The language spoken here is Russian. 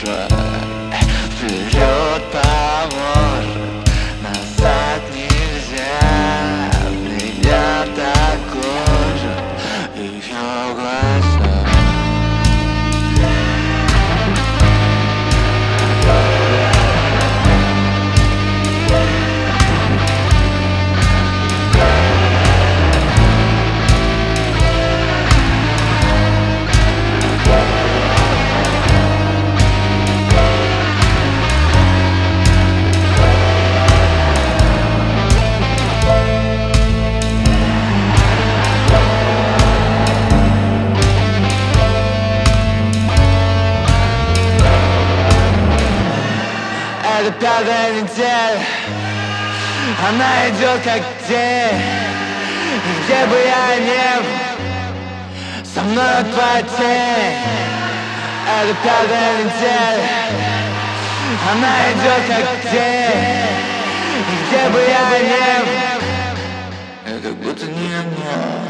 уже вперед поможет, назад нельзя. Меня так гложет ее глаза. Это 5-я неделя, она идет как день. И где бы я ни был, со мной твоя тень. Это 5-я неделя, она идет как день. И где бы я ни был, я как будто не одна.